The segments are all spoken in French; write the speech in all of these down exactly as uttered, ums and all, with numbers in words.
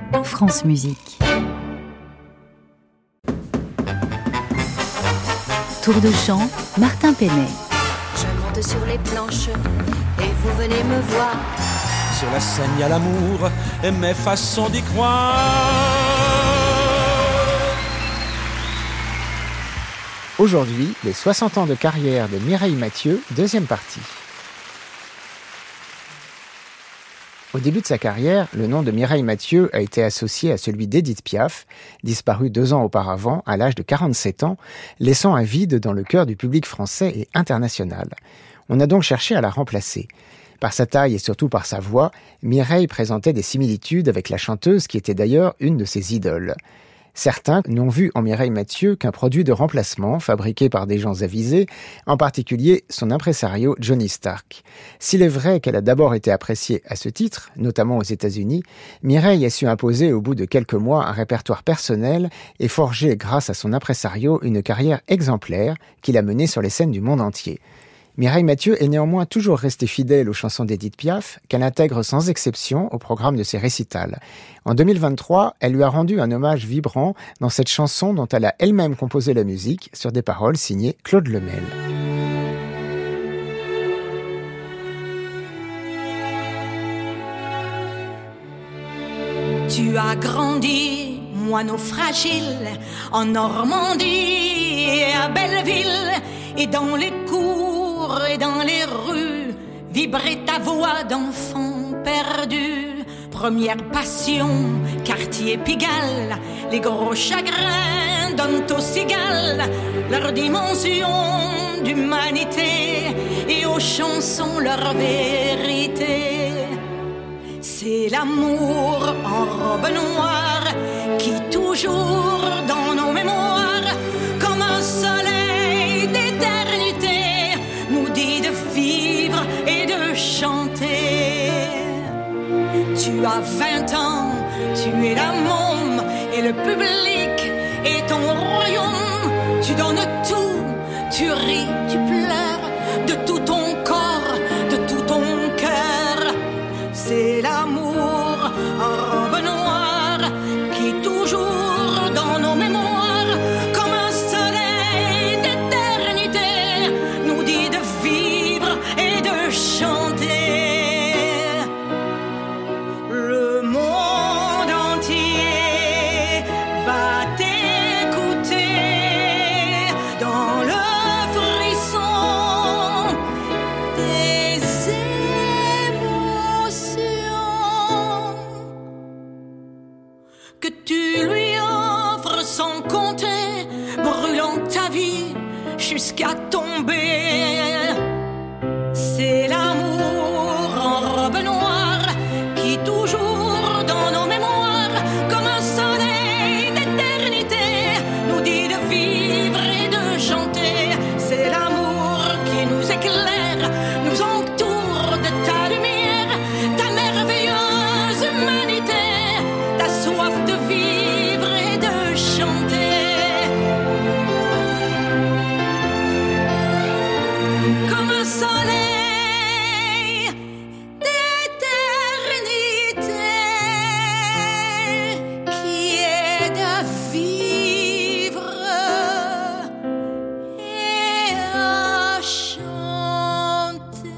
France Musique. Tour de chant, Martin Penet. Je monte sur les planches et vous venez me voir. Sur la scène, il y a l'amour et mes façons d'y croire. Aujourd'hui, les soixante ans de carrière de Mireille Mathieu, deuxième partie. Au début de sa carrière, le nom de Mireille Mathieu a été associé à celui d'Édith Piaf, disparue deux ans auparavant à l'âge de quarante-sept ans, laissant un vide dans le cœur du public français et international. On a donc cherché à la remplacer. Par sa taille et surtout par sa voix, Mireille présentait des similitudes avec la chanteuse qui était d'ailleurs une de ses idoles. Certains n'ont vu en Mireille Mathieu qu'un produit de remplacement fabriqué par des gens avisés, en particulier son impresario Johnny Stark. S'il est vrai qu'elle a d'abord été appréciée à ce titre, notamment aux États-Unis, Mireille a su imposer au bout de quelques mois un répertoire personnel et forger grâce à son impresario une carrière exemplaire qui l'a menée sur les scènes du monde entier. Mireille Mathieu est néanmoins toujours restée fidèle aux chansons d'Édith Piaf, qu'elle intègre sans exception au programme de ses récitals. En deux mille vingt-trois, elle lui a rendu un hommage vibrant dans cette chanson dont elle a elle-même composé la musique sur des paroles signées Claude Lemel. Tu as grandi, moineau fragile, en Normandie et à Belleville, et dans les cours et dans les rues, vibrait ta voix d'enfant perdu. Première passion, quartier Pigalle, les gros chagrins donnent aux cigales leur dimension d'humanité et aux chansons leur vérité. C'est l'amour en robe noire qui toujours dans nos mémoires, comme un soleil d'éternité, nous dit de vivre et de chanter. Tu as vingt ans, tu es la môme et le public est ton royaume. Tu donnes tout, tu ris, tu pleures de tout ton corps, de tout ton cœur. C'est l'amour en robe noire qui toujours dans nos mémoires, comme un soleil d'éternité, nous dit de vivre et de chanter. Le monde entier va t'écouter dans le frisson des émotions que tu lui offres sans compter, brûlant ta vie jusqu'à tomber. C'est l'amour en robe noire qui toujours dans nos mémoires, comme un soleil d'éternité, nous dit de vivre et de chanter. C'est l'amour qui nous éclaire, nous entoure de ta lumière, ta merveilleuse humanité, ta soif de vivre et de chanter. Comme un soleil d'éternité qui est de vivre et à chanter.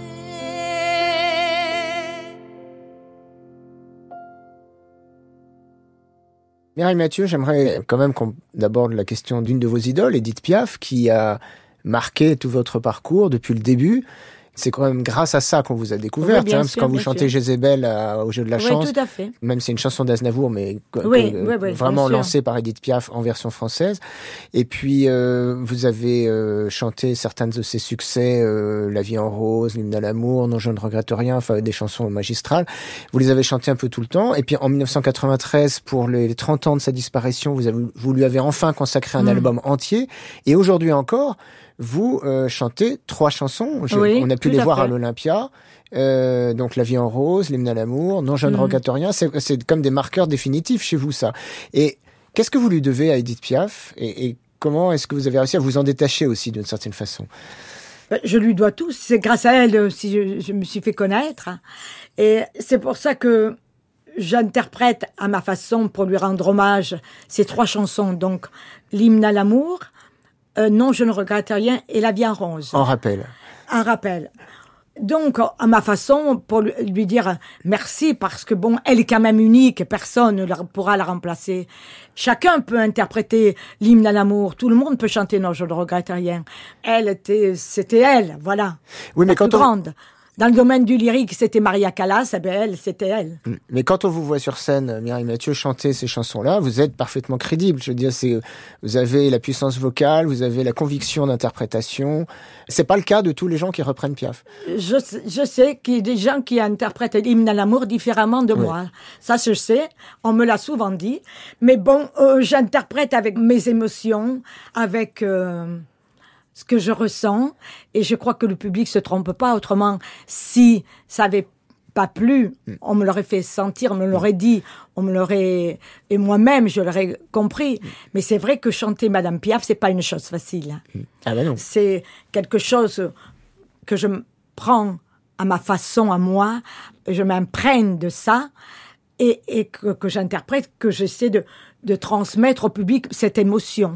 Mireille Mathieu, j'aimerais quand même qu'on aborde la question d'une de vos idoles, Édith Piaf, qui a marqué tout votre parcours depuis le début. C'est quand même grâce à ça qu'on vous a découverte, Oui, bien hein, parce que sûr, quand vous bien chantez sûr. Jézabel à- au Jeu de la Oui, Chance, tout à fait. même c'est une chanson d'Aznavour, mais que- Oui, que- oui, oui, vraiment bien sûr. lancée par Édith Piaf en version française. Et puis, euh, vous avez euh, chanté certains de ses succès, euh, La vie en rose, L'hymne à l'amour, Non, je ne regrette rien, enfin des chansons magistrales. Vous les avez chantées un peu tout le temps. Et puis en dix-neuf cent quatre-vingt-treize, pour les trente ans de sa disparition, vous, avez, vous lui avez enfin consacré un Mm. album entier. Et aujourd'hui encore, vous euh, chantez trois chansons. Je- Oui, on a pu tout les à voir fait. à l'Olympia. Euh, donc La vie en rose, L'hymne à l'amour, Non, je ne Mhm. regrette rien. C'est, c'est comme des marqueurs définitifs chez vous, ça. Et qu'est-ce que vous lui devez à Édith Piaf et, et comment est-ce que vous avez réussi à vous en détacher aussi d'une certaine façon? Je lui dois tout. C'est grâce à elle euh, si je, je me suis fait connaître. Et c'est pour ça que j'interprète à ma façon pour lui rendre hommage ces trois chansons. Donc, l'hymne à l'amour, euh, Non, je ne regrette rien et La vie en rose. En rappel. Un rappel. Donc, à ma façon, pour lui dire merci, parce que bon, elle est quand même unique, personne ne pourra la remplacer. Chacun peut interpréter l'hymne à l'amour, tout le monde peut chanter Non, je ne regrette rien. Elle était, c'était elle, voilà. Oui, mais la quand plus on... grande. Dans le domaine du lyrique, c'était Maria Callas, eh bien elle, c'était elle. Mais quand on vous voit sur scène, Mireille Mathieu, chanter ces chansons-là, vous êtes parfaitement crédible. Je veux dire, c'est, vous avez la puissance vocale, vous avez la conviction d'interprétation. C'est pas le cas de tous les gens qui reprennent Piaf. Je, je sais qu'il y a des gens qui interprètent l'hymne à l'amour différemment de oui. moi. Ça, je sais. On me l'a souvent dit. Mais bon, euh, j'interprète avec mes émotions, avec... Euh, ce que je ressens, et je crois que le public se trompe pas. Autrement, si ça avait pas plu, on me l'aurait fait sentir, on me l'aurait dit, on me l'aurait, et moi-même, je l'aurais compris. Mais c'est vrai que chanter Madame Piaf, c'est pas une chose facile. Ah ben non. C'est quelque chose que je prends à ma façon, à moi, je m'imprègne de ça, et, et que, que j'interprète, que j'essaie de, de transmettre au public cette émotion.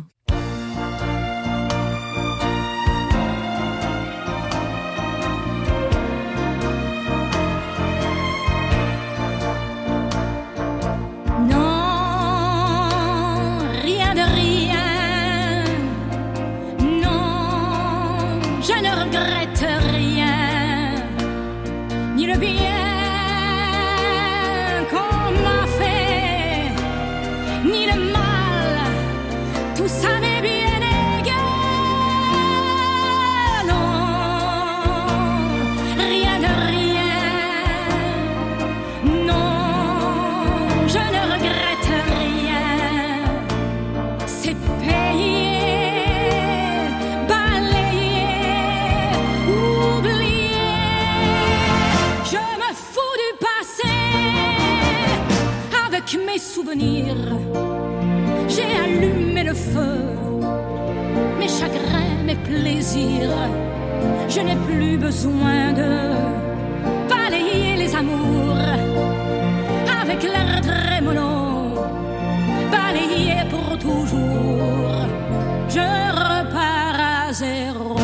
Mes souvenirs, j'ai allumé le feu, mes chagrins, mes plaisirs, je n'ai plus besoin de balayer les amours avec l'air trémolo, balayer pour toujours, je repars à zéro.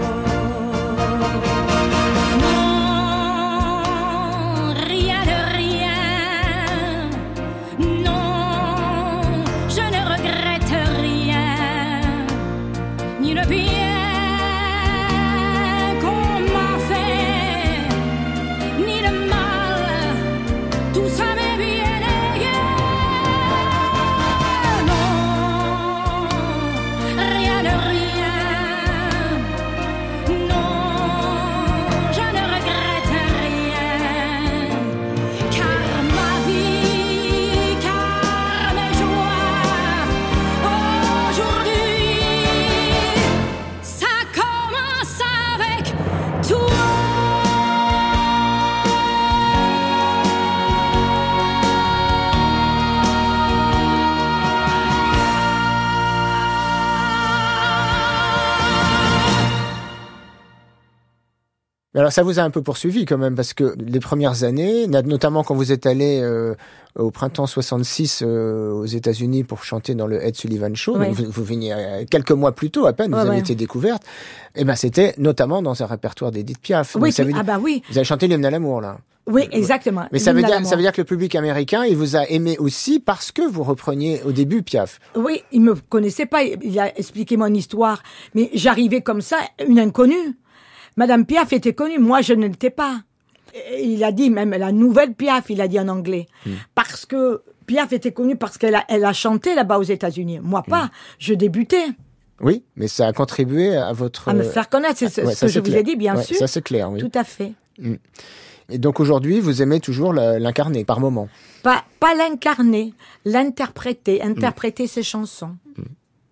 Alors ça vous a un peu poursuivi quand même, parce que les premières années, notamment quand vous êtes allé euh, au printemps soixante-six euh, aux États-Unis pour chanter dans le Ed Sullivan Show, oui. vous, vous veniez euh, quelques mois plus tôt à peine, ouais, vous avez ouais. été découverte, et ben c'était notamment dans un répertoire d'Edith Piaf. Oui, Donc, ça veut ah dire, bah oui. Vous avez chanté l'hymne à l'amour là. Oui, exactement. Mais ça veut, dire, ça veut dire que le public américain, il vous a aimé aussi parce que vous repreniez au début Piaf. Oui, il me connaissait pas, il a expliqué mon histoire, mais j'arrivais comme ça, une inconnue. Madame Piaf était connue, moi je ne l'étais pas. Et il a dit même la nouvelle Piaf, il a dit en anglais. Mm. Parce que Piaf était connue parce qu'elle a, elle a chanté là-bas aux États-Unis. Moi pas, mm. je débutais. Oui, mais ça a contribué à votre... À me faire connaître, c'est ce, ouais, ce que je clair. vous ai dit, bien ouais, sûr. Ça c'est clair, oui. Tout à fait. Mm. Et donc aujourd'hui, vous aimez toujours l'incarner par moment. Pas, pas l'incarner, l'interpréter, interpréter mm. ses chansons. Mm.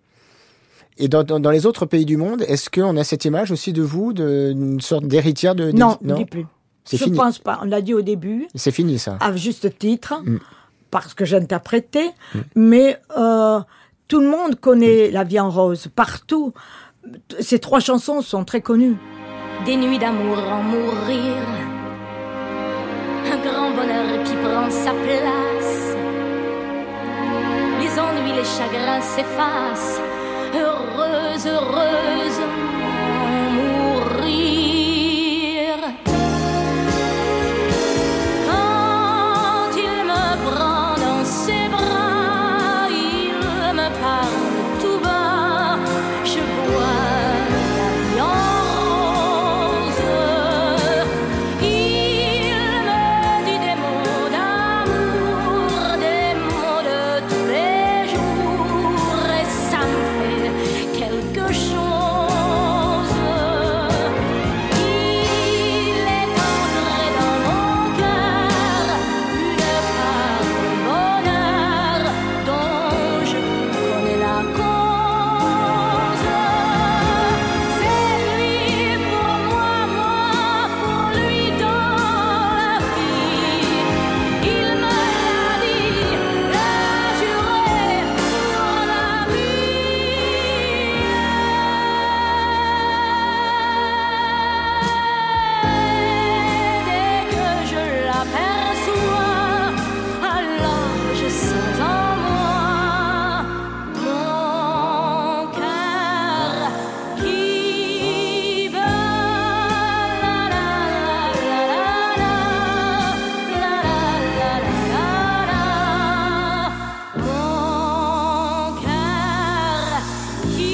Et dans, dans, dans les autres pays du monde, est-ce qu'on a cette image aussi de vous, d'une sorte d'héritière de... Non, non, dis plus. C'est je fini. pense pas. On l'a dit au début. C'est fini, ça. À juste titre, mm. parce que j'interprétais. Mm. Mais euh, tout le monde connaît mm. La vie en rose. Partout. Ces trois chansons sont très connues. Des nuits d'amour en mourir, un grand bonheur qui prend sa place. Les ennuis, les chagrins s'effacent, heureuse, heureuse, mourir. Quand il me prend dans ses bras, il me parle tout bas, je vois la vie en rose. Il me dit des mots d'amour, des mots de tous les jours, et ça me fait quelque chose. Il est entré dans mon cœur une part de bonheur dont je connais la cause. C'est lui pour moi, moi pour lui dans la vie. Il me l'a dit, l'a juré pour la vie. Dès que je l'aperçois, alors je sens en moi mon cœur qui bat. La la la la la la la la la. Mon cœur qui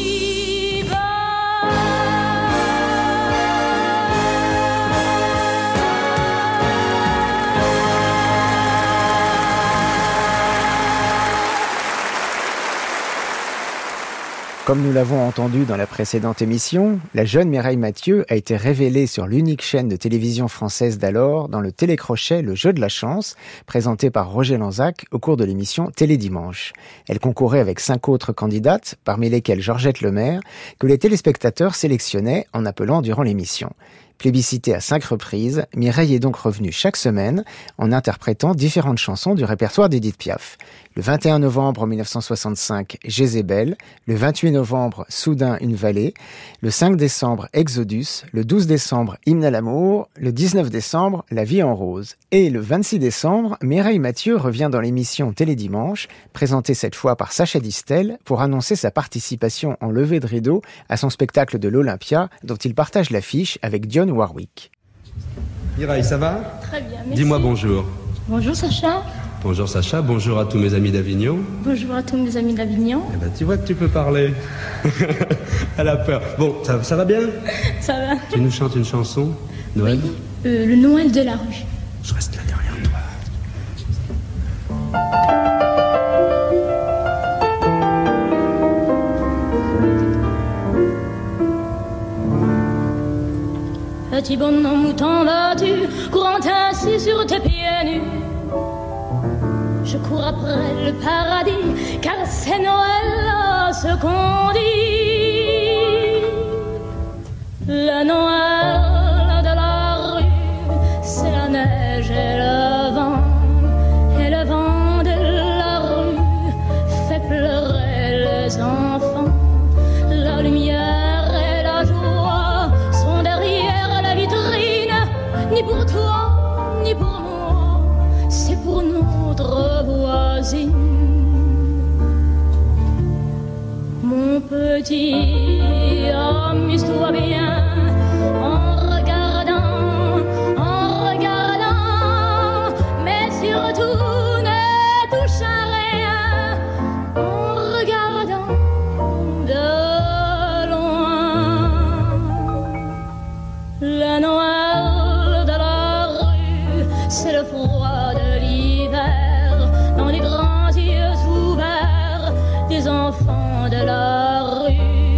Comme nous l'avons entendu dans la précédente émission, la jeune Mireille Mathieu a été révélée sur l'unique chaîne de télévision française d'alors dans le télécrochet Le Jeu de la chance, présenté par Roger Lanzac au cours de l'émission Télédimanche. Elle concourait avec cinq autres candidates, parmi lesquelles Georgette Lemaire, que les téléspectateurs sélectionnaient en appelant durant l'émission. Plébiscitée à cinq reprises, Mireille est donc revenue chaque semaine en interprétant différentes chansons du répertoire d'Édith Piaf. Le vingt et un novembre mille neuf cent soixante-cinq, Jézébel, le vingt-huit novembre, Soudain une vallée, le cinq décembre, Exodus, le douze décembre, Hymne à l'amour, le dix-neuf décembre, La vie en rose. Et le vingt-six décembre, Mireille Mathieu revient dans l'émission Télédimanche, présentée cette fois par Sacha Distel, pour annoncer sa participation en levée de rideau à son spectacle de l'Olympia, dont il partage l'affiche avec Dionne Warwick. Mireille, ça va? Très bien, merci. Dis-moi bonjour. Bonjour Sacha. Bonjour Sacha, bonjour à tous mes amis d'Avignon. Bonjour à tous mes amis d'Avignon. Eh ben, tu vois que tu peux parler. Elle a peur. Bon, ça, ça va bien? Ça va? Tu nous chantes une chanson, Noël? Oui, euh, le Noël de la rue. Je reste là derrière toi. Petit bonhomme mouton battu, courant ainsi sur tes pieds nus. Je cours après le paradis, car c'est Noël là ce qu'on dit. Le Noël de la rue, c'est la neige et le vent. Et le vent de la rue fait pleurer les enfants. La lumière et la joie sont derrière la vitrine. Ni pour toi, ni pour moi, c'est pour notre voisine. Mon petit, amuse-toi bien en regardant, en regardant, mais surtout ne touche à rien en regardant de loin. Le Noël de la rue, c'est le froid de l'hiver dans les grands yeux ouverts des enfants de la rue.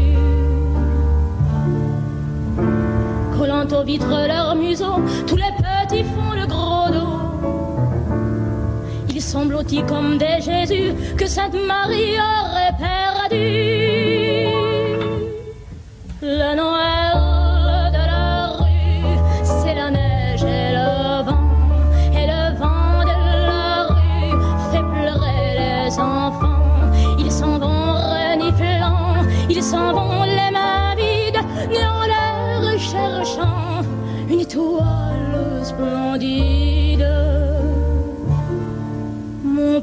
Collant aux vitres leur museau, tous les petits font le gros dos. Ils sont blottis comme des Jésus que Sainte Marie aurait perdu. Le Noël de la rue, c'est la neige et le vent. Et le vent de la rue fait pleurer les enfants. Ils s'en vont reniflant, ils s'en vont les mains vides, dans l'air cherchant une étoile splendide.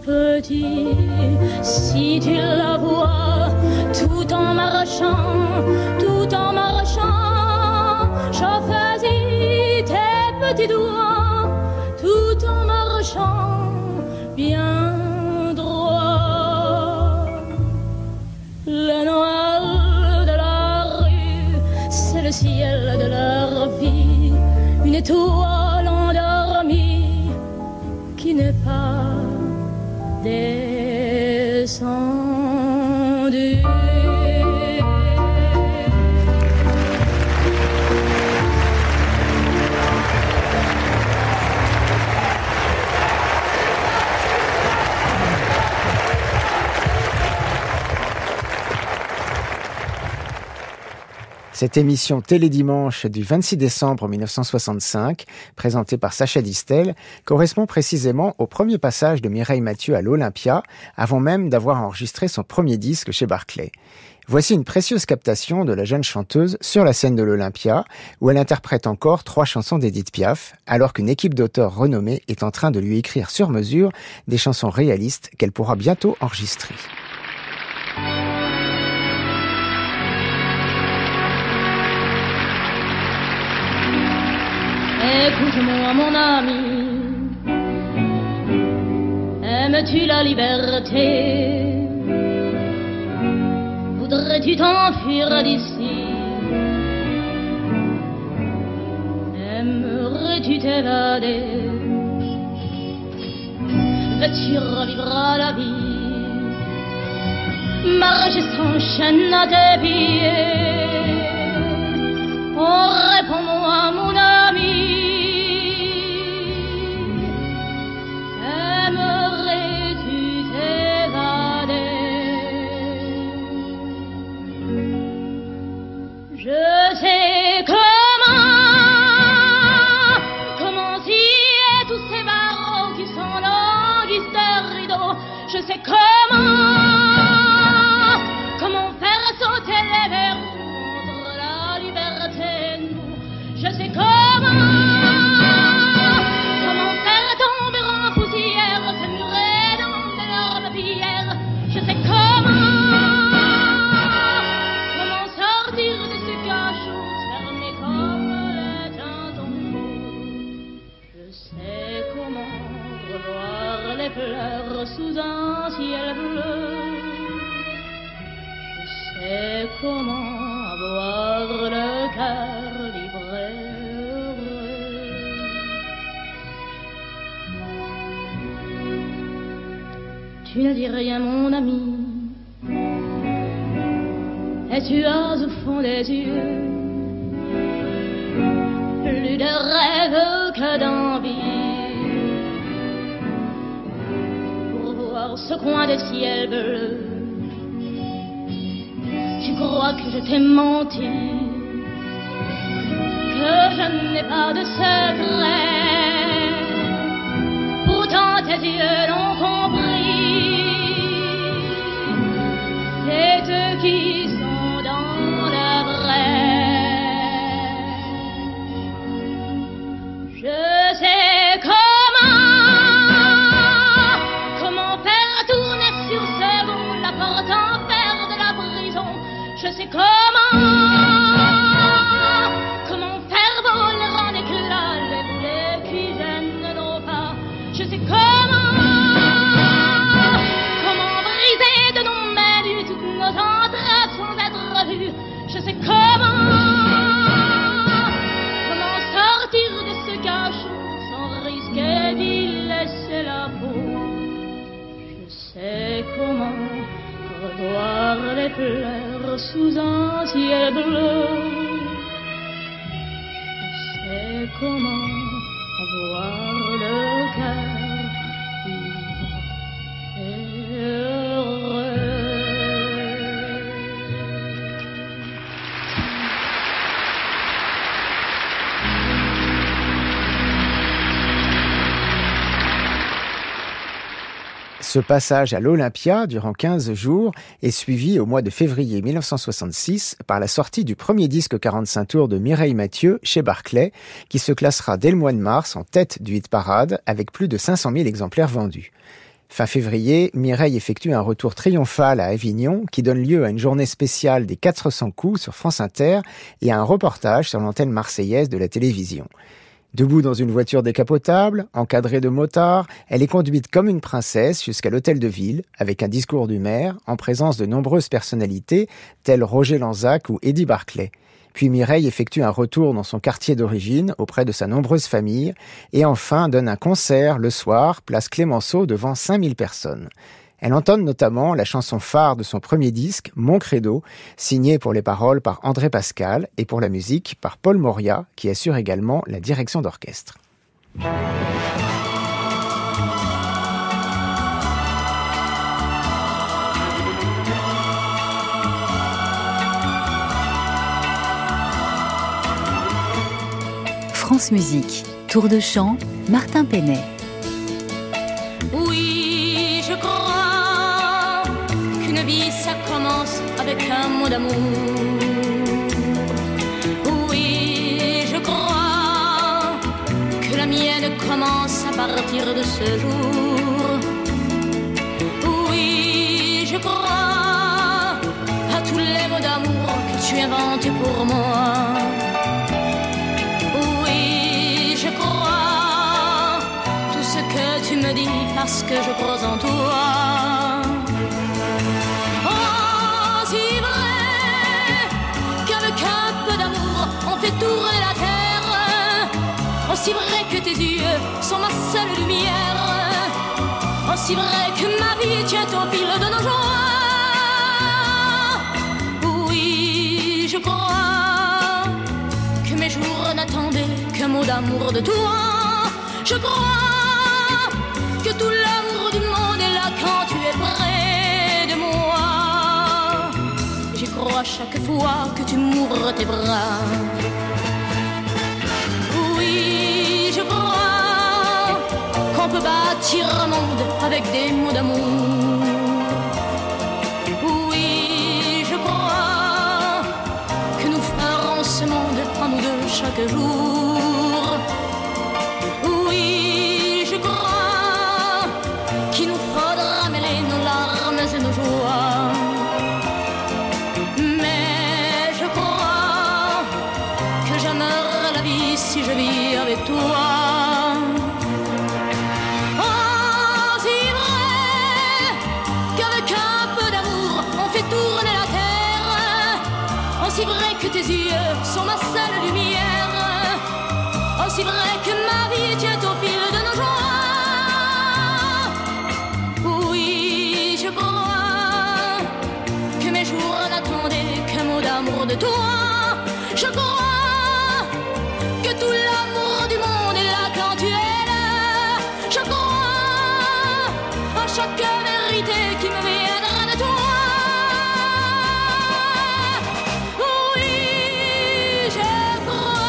petit, si tu la vois, tout en marchant, tout en marchant, je faisais tes petits doigts, tout en marchant, bien droit. Le noir de la rue, c'est le ciel de leur vie, une étoile endormie qui n'est pas descendu. Cette émission Télédimanche du vingt-six décembre mille neuf cent soixante-cinq, présentée par Sacha Distel, correspond précisément au premier passage de Mireille Mathieu à l'Olympia, avant même d'avoir enregistré son premier disque chez Barclay. Voici une précieuse captation de la jeune chanteuse sur la scène de l'Olympia, où elle interprète encore trois chansons d'Édith Piaf, alors qu'une équipe d'auteurs renommés est en train de lui écrire sur mesure des chansons réalistes qu'elle pourra bientôt enregistrer. Écoute-moi mon ami, aimes-tu la liberté? Voudrais-tu t'enfuir d'ici? Aimerais-tu t'évader? Veux-tu revivre à la vie? Marcher sans chaîne à tes pieds? Oh, réponds-moi mon ami, aimerais-tu t'évader? Je sais comment, comment scier tous ces barreaux qui s'enlanguissent de rideaux. Je sais comment, comment faire sauter les verrous. Je sais comment, comment faire tomber en poussière ces murets dans d'énormes pierres. Je sais comment, comment sortir de ce cachot fermé comme est un tombeau. Je sais comment revoir les fleurs sous un ciel bleu. Je sais comment avoir le cœur libre et heureux. Tu ne dis rien mon ami, et tu as au fond des yeux plus de rêves que d'envie pour voir ce coin de ciel bleu. Tu crois que je t'ai menti, que je n'ai pas de secret. Pourtant tes yeux l'ont compris, c'est eux qui sont dans le vrai. Je sais comment, comment faire tourner sur seconde la porte en fer de la prison. Je sais comment, comment faire voler en éclats les boulets qui gênent nos pas. Je sais comment, comment briser de nos mains nues toutes nos entrailles sans être vues. Je sais comment, comment sortir de ce cachot sans risquer d'y laisser la peau. Je sais comment revoir les fleurs sous un ciel bleu. Je sais comment avoir le cœur libre et heureux. Ce passage à l'Olympia, durant quinze jours, est suivi au mois de février mille neuf cent soixante-six par la sortie du premier disque quarante-cinq tours de Mireille Mathieu chez Barclay, qui se classera dès le mois de mars en tête du hit parade avec plus de cinq cent mille exemplaires vendus. Fin février, Mireille effectue un retour triomphal à Avignon qui donne lieu à une journée spéciale des quatre cents coups sur France Inter et à un reportage sur l'antenne marseillaise de la télévision. Debout dans une voiture décapotable, encadrée de motards, elle est conduite comme une princesse jusqu'à l'hôtel de ville, avec un discours du maire, en présence de nombreuses personnalités, telles Roger Lanzac ou Eddie Barclay. Puis Mireille effectue un retour dans son quartier d'origine, auprès de sa nombreuse famille, et enfin donne un concert le soir, place Clémenceau, devant cinq mille personnes. Elle entonne notamment la chanson phare de son premier disque, Mon Credo, signée pour les paroles par André Pascal et pour la musique par Paul Moria, qui assure également la direction d'orchestre. France Musique, tour de chant, Martin Penet. Oui, je crois qu'une vie ça commence avec un mot d'amour. Oui, je crois que la mienne commence à partir de ce jour. Oui, je crois à tous les mots d'amour que tu inventes pour moi. Tu me dis parce que je crois en toi. Oh, si vrai qu'avec un peu d'amour on fait tourner la terre. Aussi vrai que tes yeux sont ma seule lumière. Aussi vrai que ma vie tient au fil de nos joies. Oui, je crois que mes jours n'attendaient qu'un mot d'amour de toi. Je crois que tout l'amour du monde est là quand tu es près de moi. J'y crois chaque fois que tu m'ouvres tes bras. Oui, je crois qu'on peut bâtir un monde avec des mots d'amour. Oui, je crois que nous ferons ce monde en nous deux chaque jour. Si je vis avec toi. Oh, si vrai qu'avec un peu d'amour on fait tourner la terre. Aussi vrai que tes yeux sont ma seule lumière. Aussi vrai que ma vie tient au fil de nos joies. Oui, je crois que mes jours n'attendaient qu'un mot d'amour de toi. Je crois que tout l'amour du monde est là quand tu es là. Je crois à chaque vérité qui me viendra de toi. Oui, je crois.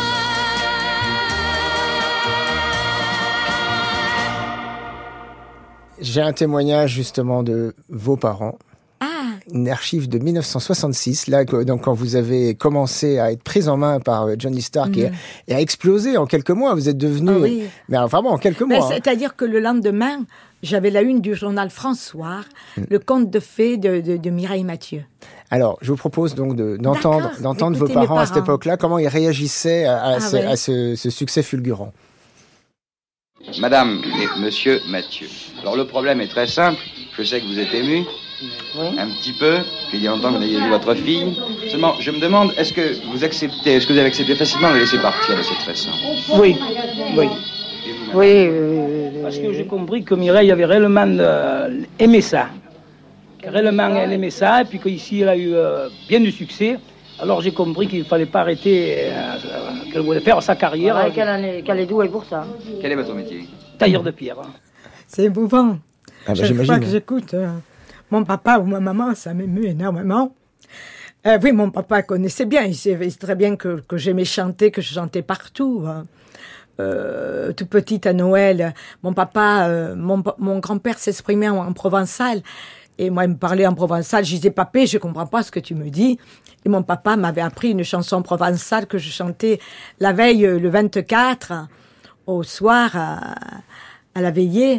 J'ai un témoignage justement de vos parents. Une archive de mille neuf cent soixante-six, là, donc quand vous avez commencé à être prise en main par Johnny Stark mmh. et, et à exploser en quelques mois, vous êtes devenu, oh oui. mais enfin bon, en quelques mois. Hein. C'est-à-dire que le lendemain, j'avais la une du journal François, mmh. le conte de fées de, de, de Mireille Mathieu. Alors, je vous propose donc de, d'entendre, d'entendre vos parents, parents à cette époque-là, comment ils réagissaient à, à, ah ce, ouais. à ce, ce succès fulgurant. Madame et Monsieur Mathieu, alors le problème est très simple, je sais que vous êtes ému. Oui. Un petit peu, qu'il y a longtemps que vous n'ayez vu votre fille. Seulement, je me demande, est-ce que vous acceptez, est-ce que vous avez accepté facilement de la laisser partir de cette façon? Oui, oui. Oui, euh, parce que j'ai compris que Mireille avait réellement euh, aimé ça. Réellement, elle aimait ça, et puis qu'ici, elle a eu euh, bien du succès. Alors j'ai compris qu'il ne fallait pas arrêter, euh, qu'elle voulait faire sa carrière. Ouais, qu'elle, est, qu'elle est douée pour ça. Quel est votre métier? Tailleur de pierre. C'est émouvant. Ah bah, Chaque j'imagine. fois que j'écoute euh, mon papa ou ma maman, ça m'émeut énormément. Euh, oui, mon papa connaissait bien, il savait très bien que, que j'aimais chanter, que je chantais partout. Hein. Euh, tout petite à Noël, mon papa, euh, mon, mon grand-père s'exprimait en, en provençal. Et moi, il me parlait en provençal. Je disais, papé, je comprends pas ce que tu me dis. Et mon papa m'avait appris une chanson provençale que je chantais la veille, le vingt-quatre, au soir, à, à la veillée.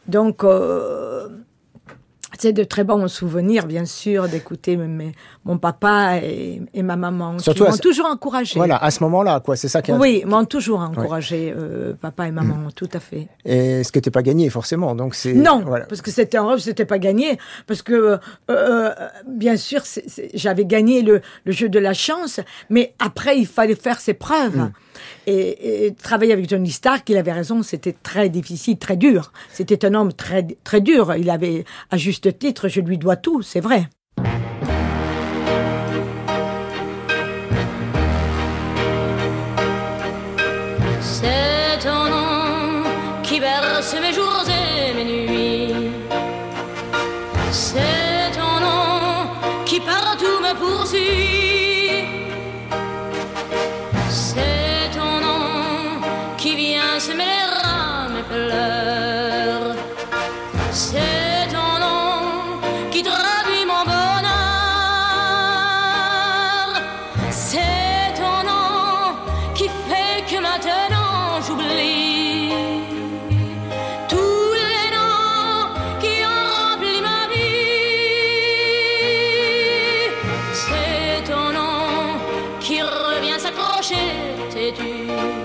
Donc, euh, c'est de très bons souvenirs, bien sûr, d'écouter mes, mon papa et, et ma maman, surtout qui m'ont ce... toujours encouragé. Voilà, à ce moment-là, quoi, c'est ça qui est... Oui, m'ont toujours encouragé, ouais. euh, papa et maman, mmh. tout à fait. Et ce qui n'était pas gagné, forcément, donc c'est... Non, voilà. parce que c'était en rêve, c'était pas gagné, parce que, euh, euh, bien sûr, c'est, c'est, j'avais gagné le, le jeu de la chance, mais après, il fallait faire ses preuves. Mmh. Et, et travailler avec Johnny Stark, il avait raison, c'était très difficile, très dur. C'était un homme très, très dur. Il avait, à juste titre, je lui dois tout, c'est vrai. C'est ton nom qui berce mes jours et mes nuits. C'est ton nom qui partout me poursuit. C'est ton nom qui vient semer les rames et pleurs. C'est ton nom qui traduit mon bonheur. C'est ton nom qui fait que maintenant j'oublie tous les noms qui ont rempli ma vie. C'est ton nom qui revient s'accrocher, sais-tu,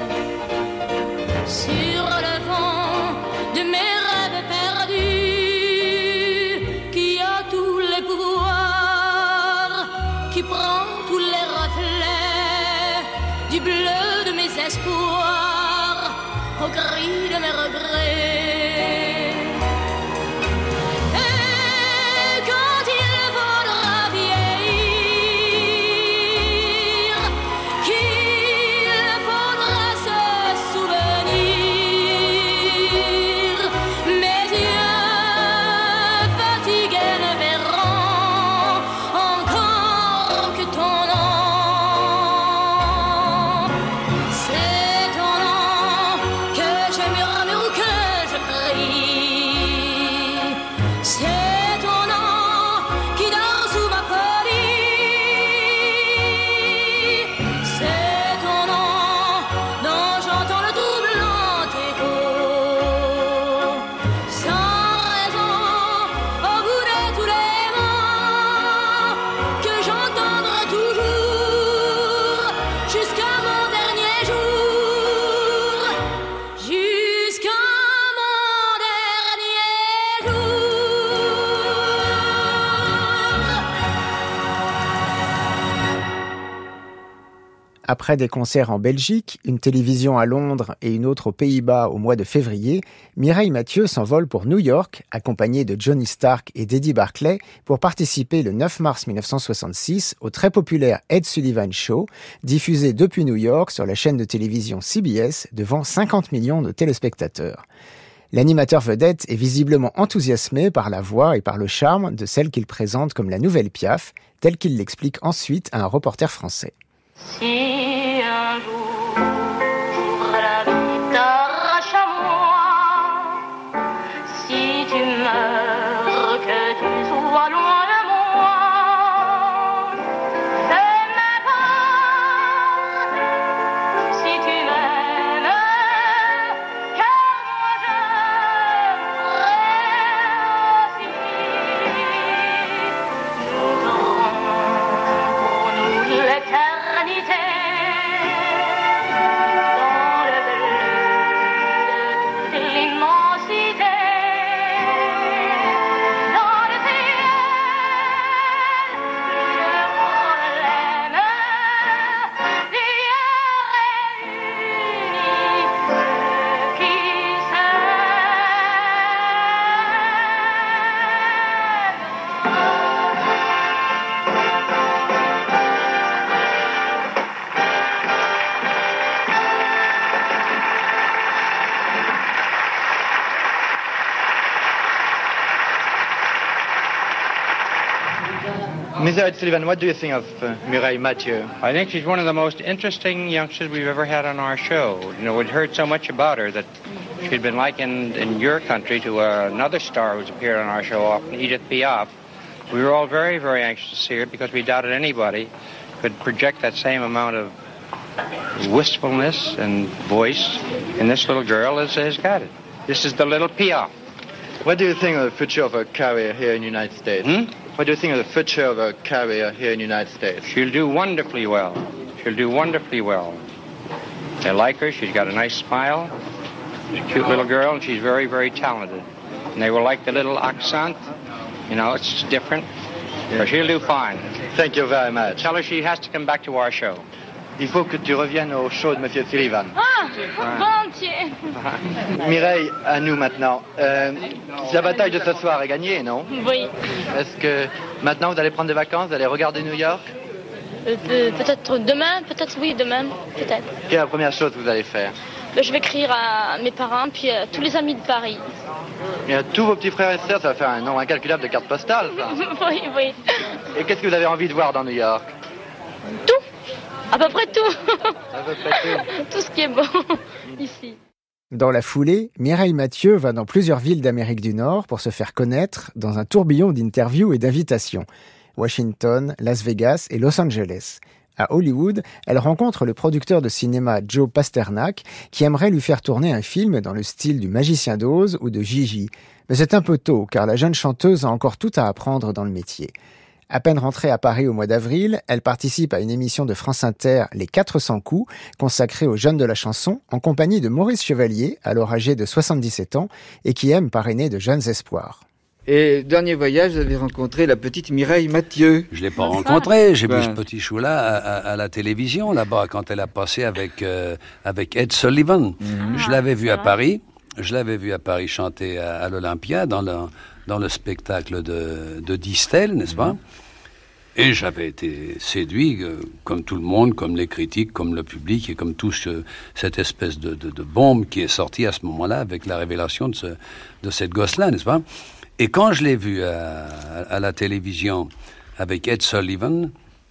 sur le fond de mes rêves perdus, qui a tous les pouvoirs, qui prend tous les reflets du bleu de mes espoirs au gris de mes regrets. Et quand il faudra vieillir, qu'il faudra se souvenir, mes yeux fatigués ne verront encore que ton nom. C'est ton nom que je murmure ou que je crie. C'est ton nom qui dort sous ma folie. C'est ton nom dont j'entends le troublant écho. Sans raison, au bout de tous les mots que j'entendrai toujours jusqu'à mon dernier jour. Jusqu'à mon dernier jour. Après des concerts en Belgique, une télévision à Londres et une autre aux Pays-Bas au mois de février, Mireille Mathieu s'envole pour New York, accompagnée de Johnny Stark et d'Eddie Barclay, pour participer le neuf mars mille neuf cent soixante-six au très populaire Ed Sullivan Show, diffusé depuis New York sur la chaîne de télévision C B S devant cinquante millions de téléspectateurs. L'animateur vedette est visiblement enthousiasmé par la voix et par le charme de celle qu'il présente comme la nouvelle Piaf, telle qu'il l'explique ensuite à un reporter français. Si un jour la vie t'arrache à moi, si tu meurs, que tu sois loin de moi, fais m'importe si tu m'aimes, car moi je mourrai aussi. Nous aurons pour nous l'éternité. Dans le bleu de toute l'immensité, dans le ciel, le problème d'hier réunit ceux qui Mister Ed Sullivan, what do you think of uh, Mireille Mathieu? I think she's one of the most interesting youngsters we've ever had on our show. You know, we'd heard so much about her that she'd been likened in your country to uh, another star who's appeared on our show often, Edith Piaf. We were all very, very anxious to see her because we doubted anybody could project that same amount of wistfulness and voice in this little girl as has got it. This is the little Piaf. What do you think of the future of her career here in the United States? Hmm? What do you think of the future of her career here in the United States? She'll do wonderfully well. She'll do wonderfully well. They like her. She's got a nice smile. She's a cute little girl, and she's very, very talented. And they will like the little accent. You know, it's different. Yeah. But she'll do fine. Thank you very much. Tell her she has to come back to our show. Il faut que tu reviennes au show de Monsieur Sullivan. Ah, volontiers. Mireille, à nous maintenant. Euh, la bataille de ce soir est gagnée, non? Oui. Est-ce que maintenant vous allez prendre des vacances, vous allez regarder New York? Euh, peut-être demain, peut-être oui, demain, peut-être. Quelle est la première chose que vous allez faire? Ben, je vais écrire à mes parents, puis à tous les amis de Paris. Et à tous vos petits frères et sœurs, ça va faire un nombre incalculable de cartes postales, ça. Oui, oui. Et qu'est-ce que vous avez envie de voir dans New York? Tout. À peu près tout. À peu près tout. Tout ce qui est bon ici. Dans la foulée, Mireille Mathieu va dans plusieurs villes d'Amérique du Nord pour se faire connaître dans un tourbillon d'interviews et d'invitations. Washington, Las Vegas et Los Angeles. À Hollywood, elle rencontre le producteur de cinéma Joe Pasternak qui aimerait lui faire tourner un film dans le style du Magicien d'Oz ou de Gigi. Mais c'est un peu tôt car la jeune chanteuse a encore tout à apprendre dans le métier. À peine rentrée à Paris au mois d'avril, elle participe à une émission de France Inter, Les quatre cents coups, consacrée aux jeunes de la chanson, en compagnie de Maurice Chevalier, alors âgé de soixante-dix-sept ans, et qui aime parrainer de jeunes espoirs. Et dernier voyage, vous avez rencontré la petite Mireille Mathieu. Je ne l'ai pas rencontrée, j'ai vu ce petit chou-là à, à, à la télévision, là-bas, quand elle a passé avec, euh, avec Ed Sullivan. Mm-hmm. Je l'avais vu à Paris, je l'avais vu à Paris chanter à, à l'Olympia, dans le, dans le spectacle de, de Distel, n'est-ce pas? Et j'avais été séduit, euh, comme tout le monde, comme les critiques, comme le public, et comme tout ce, cette espèce de, de, de bombe qui est sortie à ce moment-là, avec la révélation de, ce, de cette gosse-là, n'est-ce pas? Et quand je l'ai vu à, à la télévision avec Ed Sullivan,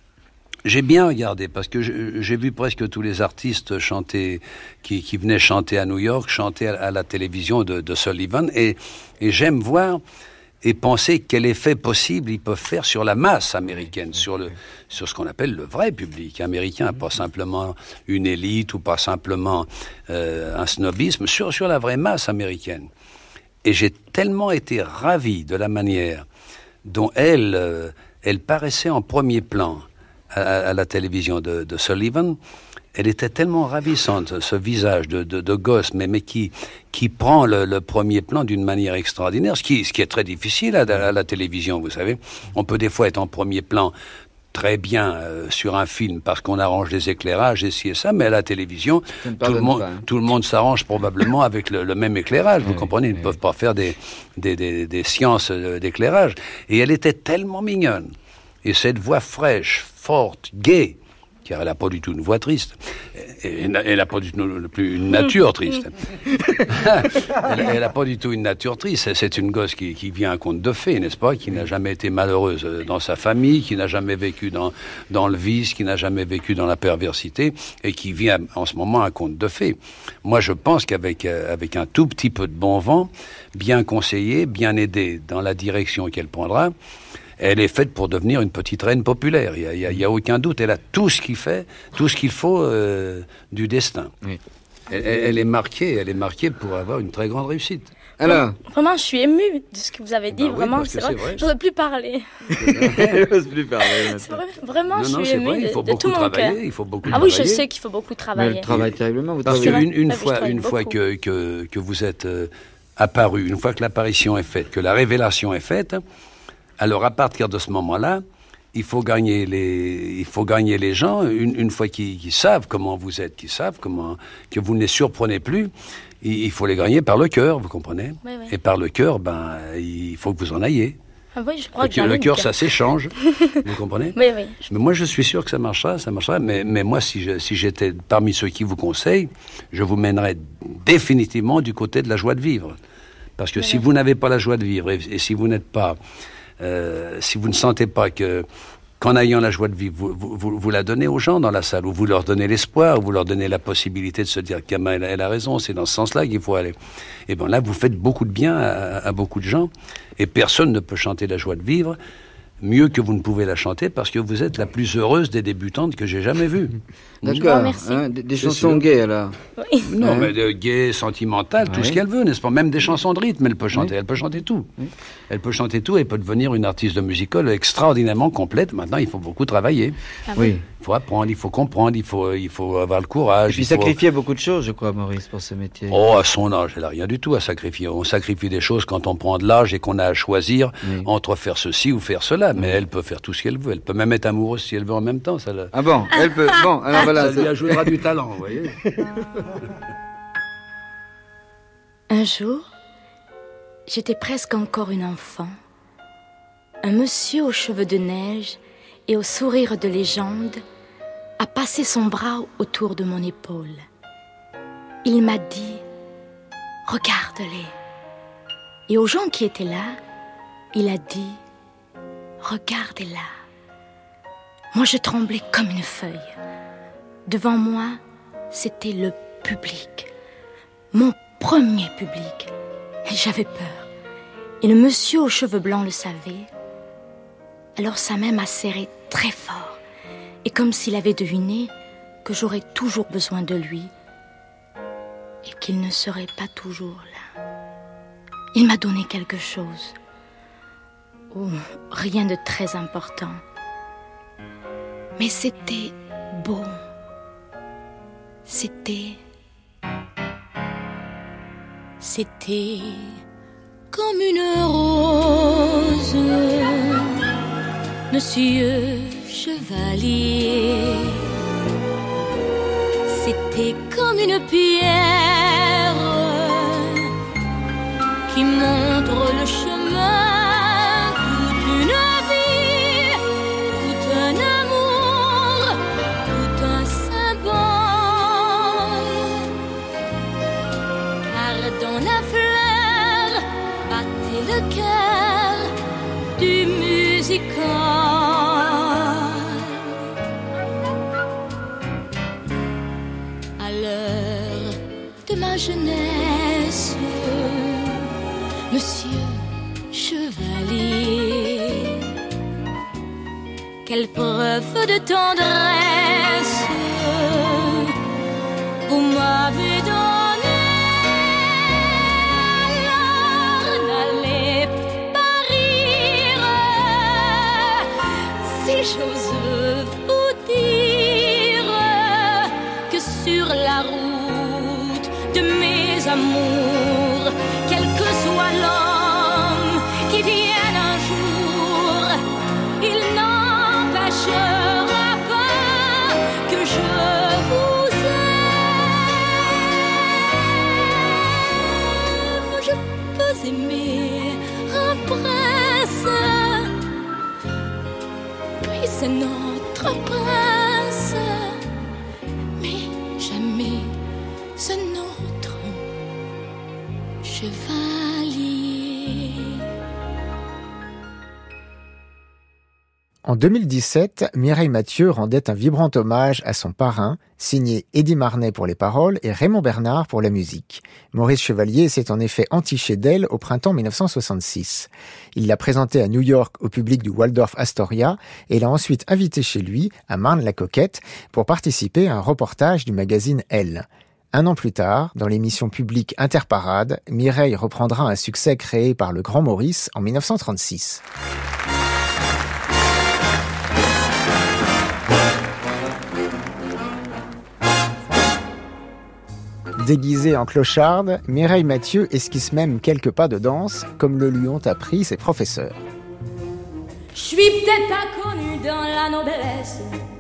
j'ai bien regardé, parce que je, j'ai vu presque tous les artistes chanter, qui, qui venaient chanter à New York, chanter à, à la télévision de, de Sullivan, et, et j'aime voir et penser quel effet possible ils peuvent faire sur la masse américaine, sur, le, sur ce qu'on appelle le vrai public américain, pas simplement une élite ou pas simplement euh, un snobisme, sur, sur la vraie masse américaine. Et j'ai tellement été ravi de la manière dont elle, euh, elle paraissait en premier plan à, à la télévision de, de Sullivan. Elle était tellement ravissante, ce visage de, de, de gosse, mais, mais qui, qui prend le, le premier plan d'une manière extraordinaire, ce qui, ce qui est très difficile à, à la télévision, vous savez. On peut des fois être en premier plan très bien euh, sur un film parce qu'on arrange les éclairages et ci et ça, mais à la télévision, tout le, monde, pas, hein. tout le monde s'arrange probablement avec le, le même éclairage, vous oui, comprenez, ils ne oui. peuvent pas faire des, des, des, des sciences d'éclairage. Et elle était tellement mignonne. Et cette voix fraîche, forte, gaie, car elle n'a pas du tout une voix triste. Elle n'a pas du tout une nature triste. Elle n'a pas du tout une nature triste. C'est une gosse qui, qui vient un conte de fées, n'est-ce pas? Qui n'a jamais été malheureuse dans sa famille, qui n'a jamais vécu dans, dans le vice, qui n'a jamais vécu dans la perversité, et qui vit en ce moment un conte de fées. Moi, je pense qu'avec avec un tout petit peu de bon vent, bien conseillé, bien aidé dans la direction qu'elle prendra, elle est faite pour devenir une petite reine populaire. Il n'y a, a, a aucun doute. Elle a tout ce qu'il fait, tout ce qu'il faut euh, du destin. Oui. Elle, elle est marquée, elle est marquée pour avoir une très grande réussite. Alors, vraiment, je suis émue de ce que vous avez dit. Bah vraiment, oui, c'est vrai. vrai. J'aurais plus parler. Elle n'ose plus parler. C'est vrai. Vraiment, non, je non, suis émue vrai, de, il faut de tout mon cœur. Il faut beaucoup ah travailler. oui, je sais qu'il faut beaucoup travailler. Mais elle travaille terriblement. Vous Parce qu'une une ah, fois, une fois que, que, que vous êtes euh, apparu, une fois que l'apparition est faite, que la révélation est faite, alors à partir de ce moment-là, il faut gagner les, il faut gagner les gens. Une, une fois qu'ils, qu'ils savent comment vous êtes, qu'ils savent comment, que vous ne les surprenez plus, il, il faut les gagner par le cœur, vous comprenez? Oui, oui. Et par le cœur, ben, il faut que vous en ayez. Ah oui, je crois que le cœur, ça s'échange, vous comprenez? Oui, oui. Mais moi, je suis sûr que ça marchera, ça marchera. Mais, mais moi, si, je, si j'étais parmi ceux qui vous conseillent, je vous mènerais définitivement du côté de la joie de vivre. Parce que oui, si oui. vous n'avez pas la joie de vivre et, et si vous n'êtes pas Euh, si vous ne sentez pas que, qu'en ayant la joie de vivre, vous, vous, vous, vous la donnez aux gens dans la salle, ou vous leur donnez l'espoir, ou vous leur donnez la possibilité de se dire qu'Ama, elle, elle a raison, c'est dans ce sens-là qu'il faut aller. Et bien là, vous faites beaucoup de bien à, à beaucoup de gens, et personne ne peut chanter la joie de vivre, mieux que vous ne pouvez la chanter parce que vous êtes la plus heureuse des débutantes que j'ai jamais vues. D'accord, hein, des, des chansons sûr. Gays alors. Oui. Non, hein? mais de gays, sentimentales, tout oui. ce qu'elle veut, n'est-ce pas? Même des chansons de rythme, elle peut chanter, oui. elle peut chanter tout. Oui. Elle peut chanter tout et peut devenir une artiste de musical extraordinairement complète. Maintenant, il faut beaucoup travailler. Ah, oui. Il faut apprendre, il faut comprendre, il faut, il faut avoir le courage. Et puis sacrifier faut... beaucoup de choses, je crois, Maurice, pour ce métier. Oh, à son âge, elle n'a rien du tout à sacrifier. On sacrifie des choses quand on prend de l'âge et qu'on a à choisir oui. entre faire ceci ou faire cela. Mais oui. elle peut faire tout ce qu'elle veut. Elle peut même être amoureuse si elle veut en même temps. Ça la... Ah bon, elle peut. Bon, alors voilà. Ça lui ajoutera du talent, vous voyez. Un jour, j'étais presque encore une enfant. Un monsieur aux cheveux de neige et au sourire de légende a passé son bras autour de mon épaule. Il m'a dit « Regarde-les ». Et aux gens qui étaient là, il a dit « Regardez-la ». Moi, je tremblais comme une feuille. Devant moi, c'était le public. Mon premier public. Et j'avais peur. Et le monsieur aux cheveux blancs le savait. Alors sa main m'a serré très fort. Et comme s'il avait deviné que j'aurais toujours besoin de lui et qu'il ne serait pas toujours là. Il m'a donné quelque chose. Oh, rien de très important. Mais c'était beau. C'était... C'était comme une rose, monsieur Chevalier. C'était comme une pierre qui montre le chemin, toute une vie, tout un amour, tout un symbole. Car dans la fleur battait le cœur du musical. À l'heure de ma jeunesse, monsieur Chevalier, quelle preuve de tendresse vous m'avez donné. Alors n'allez pas rire si j'ose vous dire que sur la route de mes amours, quel que soit l'homme qui vienne un jour, il n'empêchera pas que je vous aime. Je peux aimer un prince, puis c'est notre prince, mais jamais c'est notre chevalier. En deux mille dix-sept, Mireille Mathieu rendait un vibrant hommage à son parrain, signé Eddy Marnay pour les paroles et Raymond Bernard pour la musique. Maurice Chevalier s'est en effet entiché d'elle au printemps dix-neuf cent soixante-six. Il l'a présentée à New York au public du Waldorf Astoria et l'a ensuite invitée chez lui, à Marne-la-Coquette, pour participer à un reportage du magazine Elle. Un an plus tard, dans l'émission publique Interparade, Mireille reprendra un succès créé par le grand Maurice en dix-neuf cent trente-six. Déguisée en clocharde, Mireille Mathieu esquisse même quelques pas de danse, comme le lui ont appris ses professeurs. Je suis peut-être pas connue dans la noblesse,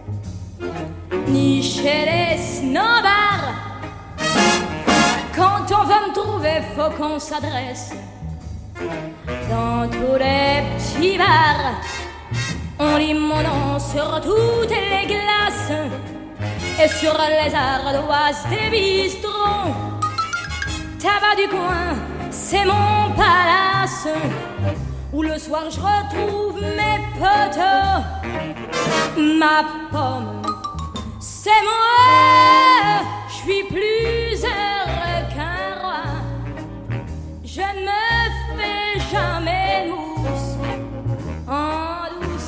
ni chez les snobards. Quand on veut me trouver, faut qu'on s'adresse dans tous les petits bars. On lit mon nom sur toutes les glaces et sur les ardoises des bistrots. Tabac du coin, c'est mon palace où le soir je retrouve mes potos. Ma pomme, c'est moi, je suis plus heureux qu'un roi. Je ne me fais jamais mousse en douce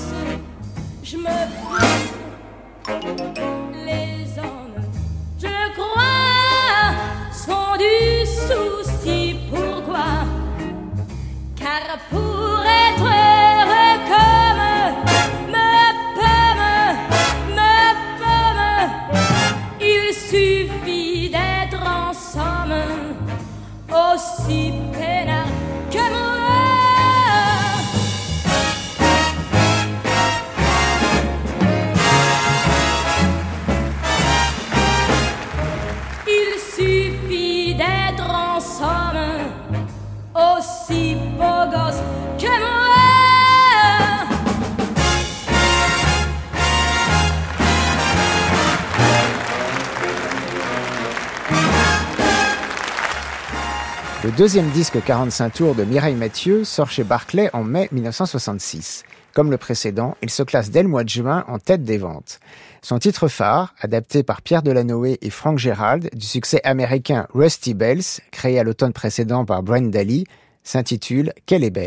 Le deuxième disque quarante-cinq tours de Mireille Mathieu sort chez Barclay en mai dix-neuf cent soixante-six. Comme le précédent, il se classe dès le mois de juin en tête des ventes. Son titre phare, adapté par Pierre Delanoë et Frank Gérald du succès américain Rusty Bells, créé à l'automne précédent par Brent Daly, s'intitule « Qu'elle est belle ».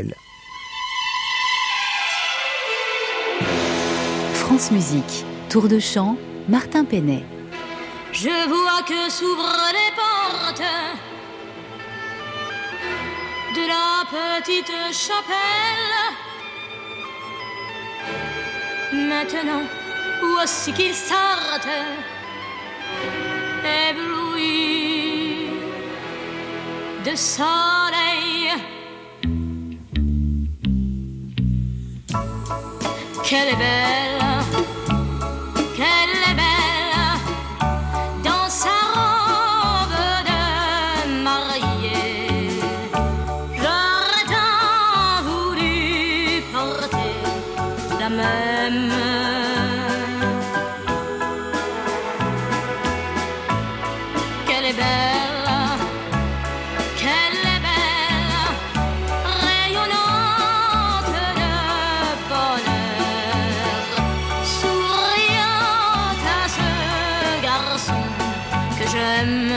France Musique, tour de chant, Martin Penet. Je vois que s'ouvrent les portes de la petite chapelle. Maintenant, voici qu'ils sortent, éblouis de soleil. Qu'elle est belle, qu'elle est belle, dans sa robe de mariée. J'aurais tant voulu porter la même. Qu'elle est belle, qu'elle est belle, rayonnante de bonheur, souriante à ce garçon que j'aime.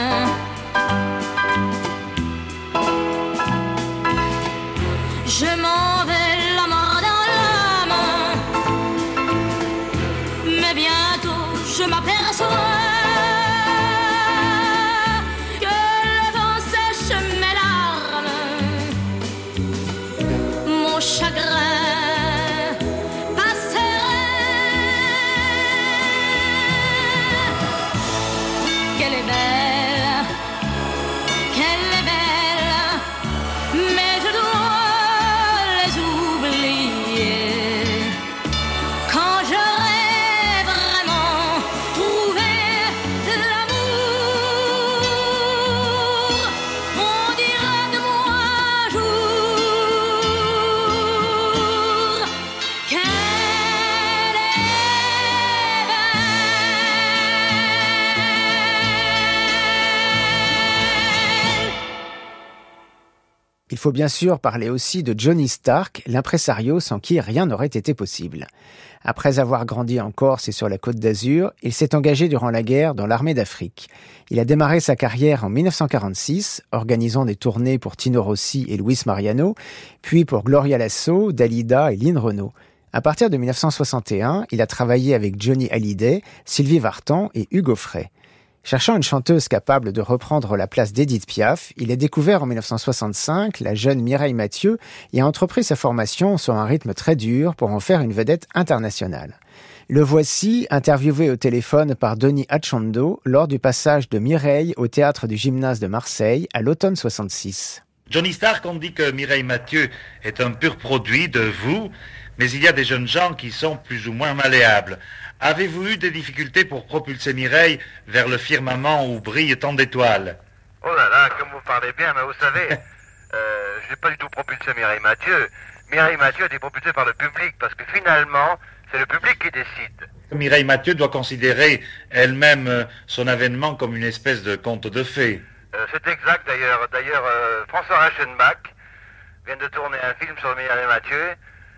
Je m'en vais la mort dans l'âme, mais bientôt je m'aperçois que le vent sèche mes larmes, mon chagrin passerait. Qu'elle est belle, qu'elle est belle, mais je dois les oublier quand j'aurai vraiment trouvé l'amour. On dira de moi un jour qu'elle est belle. Il faut bien sûr parler aussi de Johnny Stark, l'impresario sans qui rien n'aurait été possible. Après avoir grandi en Corse et sur la Côte d'Azur, il s'est engagé durant la guerre dans l'armée d'Afrique. Il a démarré sa carrière en dix-neuf cent quarante-six, organisant des tournées pour Tino Rossi et Luis Mariano, puis pour Gloria Lasso, Dalida et Lynn Renaud. À partir de dix-neuf cent soixante et un, il a travaillé avec Johnny Hallyday, Sylvie Vartan et Hugo Frey. Cherchant une chanteuse capable de reprendre la place d'Edith Piaf, il a découvert en dix-neuf cent soixante-cinq la jeune Mireille Mathieu et a entrepris sa formation sur un rythme très dur pour en faire une vedette internationale. Le voici, interviewé au téléphone par Denis Atchando lors du passage de Mireille au théâtre du Gymnase de Marseille à l'automne soixante-six. Johnny Stark, on dit que Mireille Mathieu est un pur produit de vous, mais il y a des jeunes gens qui sont plus ou moins malléables. Avez-vous eu des difficultés pour propulser Mireille vers le firmament où brillent tant d'étoiles? Oh là là, comme vous parlez bien, mais vous savez, euh, je n'ai pas du tout propulsé Mireille Mathieu. Mireille Mathieu a été propulsée par le public, parce que finalement, c'est le public qui décide. Mireille Mathieu doit considérer elle-même son avènement comme une espèce de conte de fées. Euh, c'est exact d'ailleurs. D'ailleurs, euh, François Reichenbach vient de tourner un film sur Mireille Mathieu,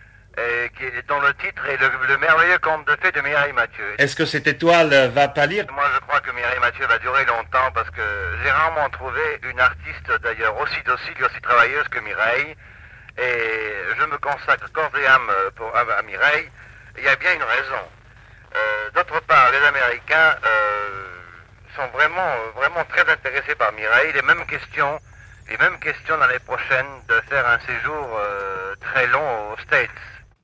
et qui, dont le titre est le, le merveilleux conte de fées de Mireille Mathieu. Est-ce que cette étoile va pâlir? Moi, je crois que Mireille Mathieu va durer longtemps, parce que j'ai rarement trouvé une artiste d'ailleurs aussi docile et aussi travailleuse que Mireille, et je me consacre corps et âme pour, à, à Mireille. Il y a bien une raison. Euh, d'autre part, les Américains euh, sont vraiment, vraiment très intéressés par Mireille. Les mêmes questions, les mêmes questions l'année prochaine de faire un séjour euh, très long aux States.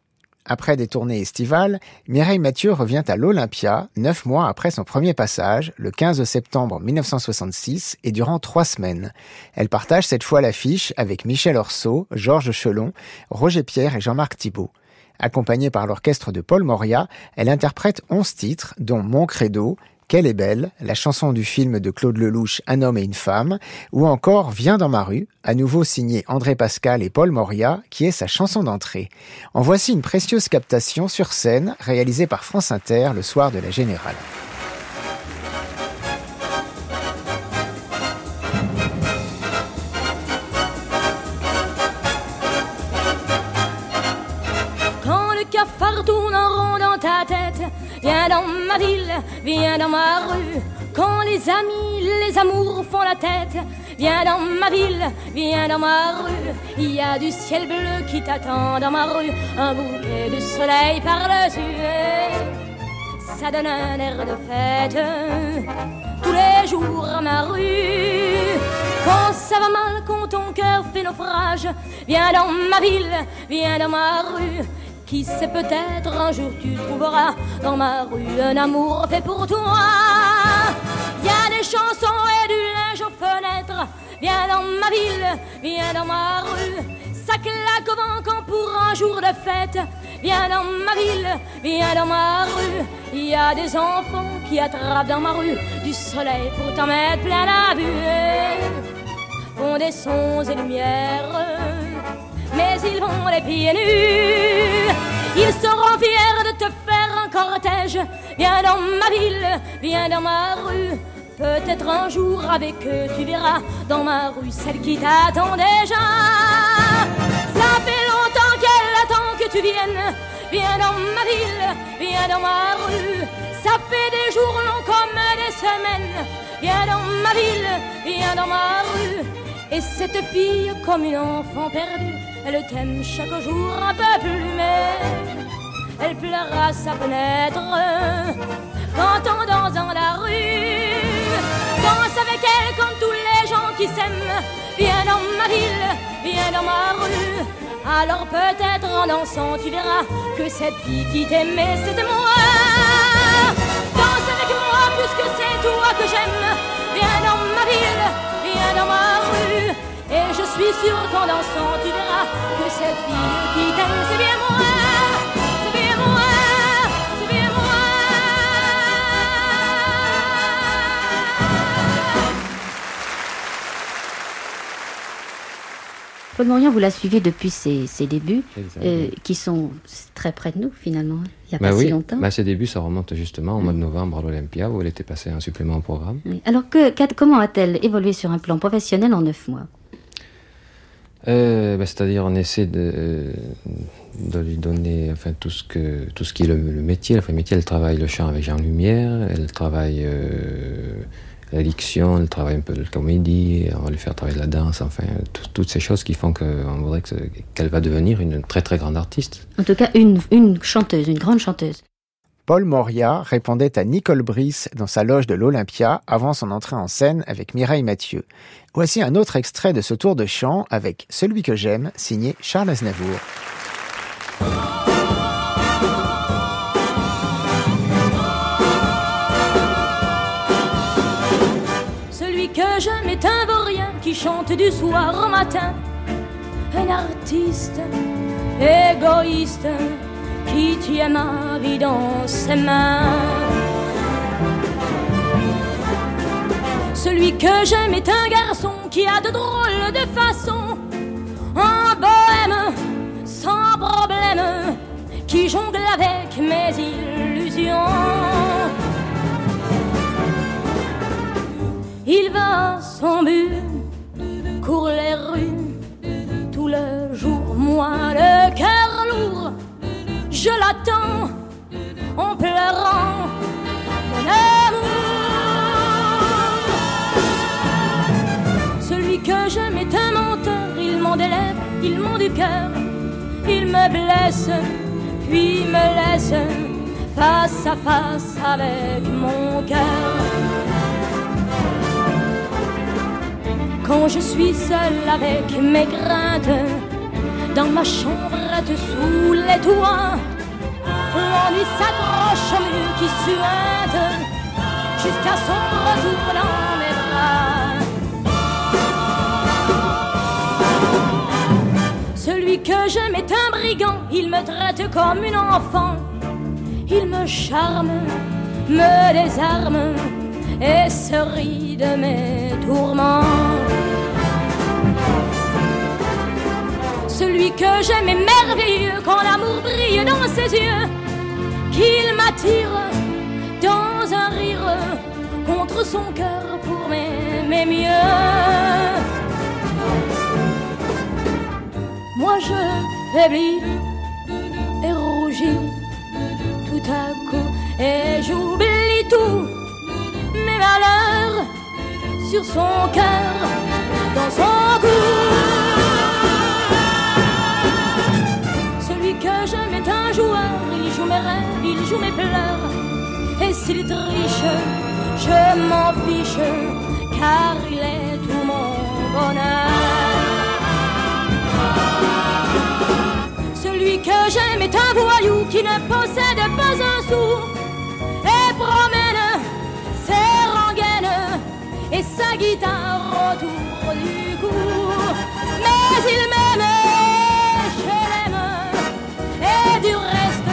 Après des tournées estivales, Mireille Mathieu revient à l'Olympia, neuf mois après son premier passage, le quinze septembre dix-neuf cent soixante-six, et durant trois semaines. Elle partage cette fois l'affiche avec Michel Orso, Georges Chelon, Roger Pierre et Jean-Marc Thibault. Accompagnée par l'orchestre de Paul Moria, elle interprète onze titres, dont Mon Credo, Qu'elle est belle, la chanson du film de Claude Lelouch, Un homme et une femme, ou encore Viens dans ma rue, à nouveau signé André Pascal et Paul Moria, qui est sa chanson d'entrée. En voici une précieuse captation sur scène, réalisée par France Inter le soir de la Générale. le cafard tourne en rond dans ta tête. Viens dans ma ville, viens dans ma rue. Quand les amis, les amours font la tête. Viens dans ma ville, viens dans ma rue. Il y a du ciel bleu qui t'attend dans ma rue. Un bouquet de soleil par-dessus. Ça donne un air de fête tous les jours à ma rue. Quand ça va mal, quand ton cœur fait naufrage, viens dans ma ville, viens dans ma rue. Qui sait, peut-être un jour tu trouveras dans ma rue un amour fait pour toi. Il y a des chansons et du linge aux fenêtres. Viens dans ma ville, viens dans ma rue. Ça claque au vent quand pour un jour de fête. Viens dans ma ville, viens dans ma rue. Il y a des enfants qui attrapent dans ma rue du soleil pour t'en mettre plein la vue. Font des sons et lumières, mais ils vont les pieds nus. Ils seront fiers de te faire un cortège. Viens dans ma ville, viens dans ma rue. Peut-être un jour avec eux tu verras dans ma rue celle qui t'attend déjà. Ça fait longtemps qu'elle attend que tu viennes. Viens dans ma ville, viens dans ma rue. Ça fait des jours longs comme des semaines. Viens dans ma ville, viens dans ma rue. Et cette fille comme une enfant perdue, elle t'aime chaque jour un peu plus, mais elle pleure à sa fenêtre quand on danse dans la rue. Danse avec elle comme tous les gens qui s'aiment. Viens dans ma ville, viens dans ma rue. Alors peut-être en dansant tu verras que cette fille qui t'aimait c'était moi. Danse avec moi puisque c'est toi que j'aime. Viens dans ma ville, viens dans ma rue. Et je suis sûre qu'en dansant tu verras que cette fille qui t'aime c'est bien moi. C'est bien moi, c'est bien moi. Paul Morillon, vous la suivez depuis ses, ses débuts, euh, qui sont très près de nous finalement, il n'y a bah pas oui. si longtemps. Bah, ses débuts, ça remonte justement au mois de novembre à l'Olympia, où elle était passée un supplément au programme. Oui. Alors que, qu'a- comment a-t-elle évolué sur un plan professionnel en neuf mois? Euh, bah, c'est-à-dire, on essaie de, de lui donner enfin, tout, ce que, tout ce qui est le, le métier. Enfin, le métier, elle travaille le chant avec Jean Lumière, elle travaille euh, la diction, elle travaille un peu la comédie, on va lui faire travailler de la danse, enfin, tout, toutes ces choses qui font qu'on voudrait que, qu'elle va devenir une très très grande artiste. En tout cas, une, une chanteuse, une grande chanteuse. Paul Moria répondait à Nicole Brice dans sa loge de l'Olympia avant son entrée en scène avec Mireille Mathieu. Voici un autre extrait de ce tour de chant avec Celui que j'aime, signé Charles Aznavour. Celui que j'aime est un vaurien qui chante du soir au matin. Un artiste égoïste qui tient ma vie dans ses mains. Celui que j'aime est un garçon qui a de drôles de façons. Un bohème sans problème qui jongle avec mes illusions. Il va à son but, court les rues, tout le jour, moi le cœur lourd. Je l'attends en pleurant mon amour. Celui que j'aime est un menteur, il ment des lèvres, il ment du cœur. Il me blesse, puis me laisse face à face avec mon cœur. Quand je suis seule avec mes craintes, dans ma chambrette sous les toits, l'ennui s'accroche au mur qui suinte jusqu'à son retour dans mes bras. Celui que j'aime est un brigand, il me traite comme une enfant. Il me charme, me désarme et se rit de mes tourments. Celui que j'aime est merveilleux quand l'amour brille dans ses yeux, qu'il m'attire dans un rire contre son cœur pour m'aimer mieux. Moi je faiblis et rougis sur son cœur, dans son cou. Celui que j'aime est un joueur, il joue mes rêves, il joue mes pleurs. Et s'il triche, je m'en fiche, car il est tout mon bonheur. Celui que j'aime est un voyou qui ne possède pas un sou et promène ses rengaines et sa guitare autour du cou. Mais il m'aime et je l'aime, et du reste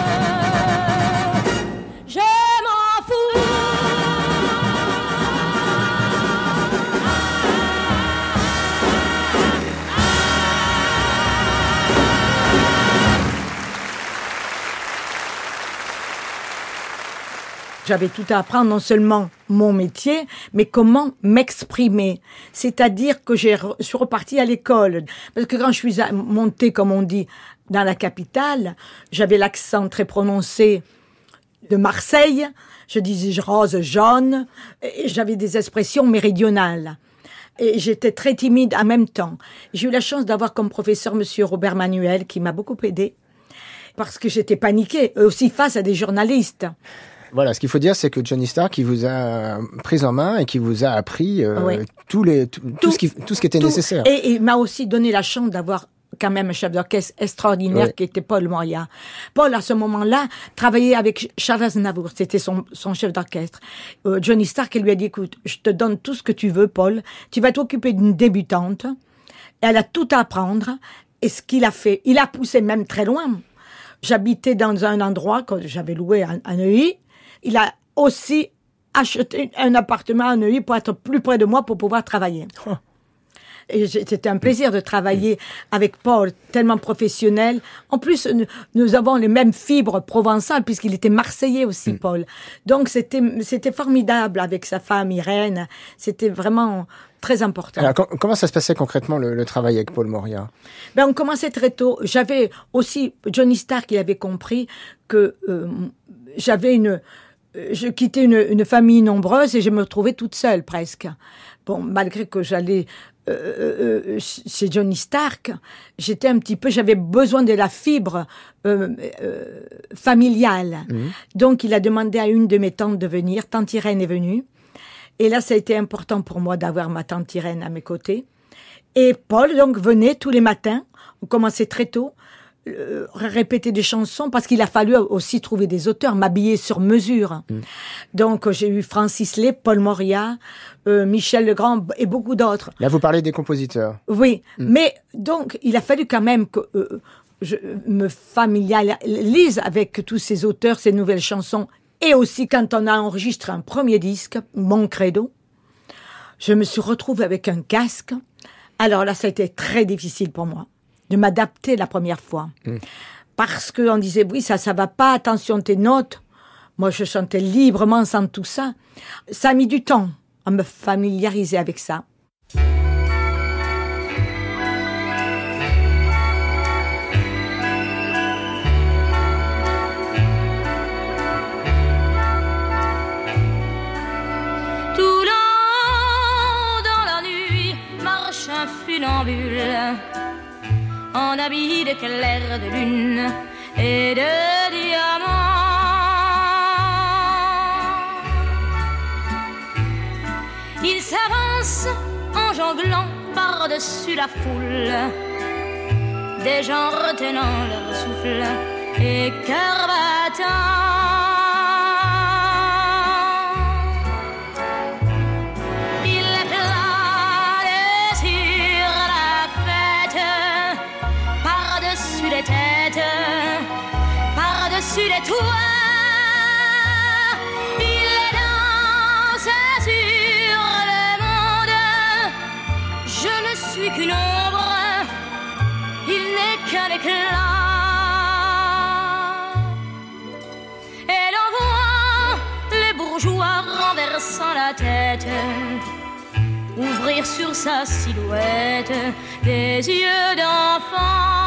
je m'en fous. J'avais tout à apprendre, non seulement mon métier, mais comment m'exprimer. C'est-à-dire que je suis repartie à l'école. Parce que quand je suis montée, comme on dit, dans la capitale, j'avais l'accent très prononcé de Marseille. Je disais rose, jaune. Et j'avais des expressions méridionales. Et j'étais très timide en même temps. J'ai eu la chance d'avoir comme professeur monsieur Robert Manuel, qui m'a beaucoup aidé. Parce que j'étais paniquée, aussi face à des journalistes. Voilà, ce qu'il faut dire, c'est que Johnny Stark, qui vous a pris en main et qui vous a appris euh, oui. tous les, tout, tout, tout, ce qui, tout ce qui était tout, nécessaire. Et il m'a aussi donné la chance d'avoir quand même un chef d'orchestre extraordinaire oui. qui était Paul Moria. Paul, à ce moment-là, travaillait avec Charles Aznavour, c'était son, son chef d'orchestre. Euh, Johnny Stark, il lui a dit, écoute, je te donne tout ce que tu veux, Paul, tu vas t'occuper d'une débutante, elle a tout à apprendre, et ce qu'il a fait, il a poussé même très loin. J'habitais dans un endroit que j'avais loué à, à Neuilly. Il a aussi acheté un appartement à Neuilly pour être plus près de moi pour pouvoir travailler. Oh. Et c'était un plaisir de travailler avec Paul, tellement professionnel. En plus, nous avons les mêmes fibres provençales puisqu'il était marseillais aussi, mm. Paul. Donc c'était c'était formidable avec sa femme Irène. C'était vraiment très important. Alors, comment ça se passait concrètement le, le travail avec Paul Moria? Ben, on commençait très tôt. J'avais aussi Johnny Stark, il avait compris que euh, j'avais une Je quittais une, une famille nombreuse et je me retrouvais toute seule presque. Bon, malgré que j'allais euh, euh, chez Johnny Stark, j'étais un petit peu, j'avais besoin de la fibre euh, euh, familiale. Mmh. Donc, il a demandé à une de mes tantes de venir. Tante Irène est venue. Et là, ça a été important pour moi d'avoir ma tante Irène à mes côtés. Et Paul, donc, venait tous les matins. On commençait très tôt. Euh, répéter des chansons parce qu'il a fallu aussi trouver des auteurs, m'habiller sur mesure. Mmh. Donc j'ai eu Francis Lay, Paul Moria, euh, Michel Legrand et beaucoup d'autres. Là vous parlez des compositeurs. Oui, mmh. mais donc il a fallu quand même que euh, je me familiarise avec tous ces auteurs, ces nouvelles chansons. Et aussi quand on a enregistré un premier disque, Mon Credo, je me suis retrouvée avec un casque. Alors là ça a été très difficile pour moi de m'adapter la première fois. Mmh. Parce qu'on disait, oui, ça, ça va pas, attention tes notes. Moi, je chantais librement sans tout ça. Ça a mis du temps à me familiariser avec ça. Tout long dans la nuit marche un funambule en habit de clair de lune et de diamants. Il s'avance en jonglant par-dessus la foule, des gens retenant leur souffle et cœur battant. Par-dessus les toits, il danse sur le monde. Je ne suis qu'une ombre, il n'est qu'un éclat. Et l'on voit les bourgeois renversant la tête, ouvrir sur sa silhouette des yeux d'enfant.